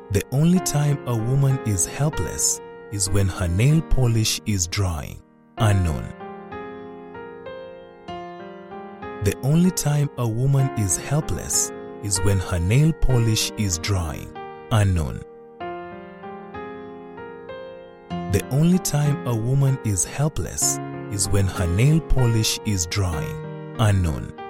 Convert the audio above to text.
The only time a woman is helpless is when her nail polish is drying. Unknown. The only time a woman is helpless is when her nail polish is drying. Unknown. The only time a woman is helpless is when her nail polish is drying. Unknown.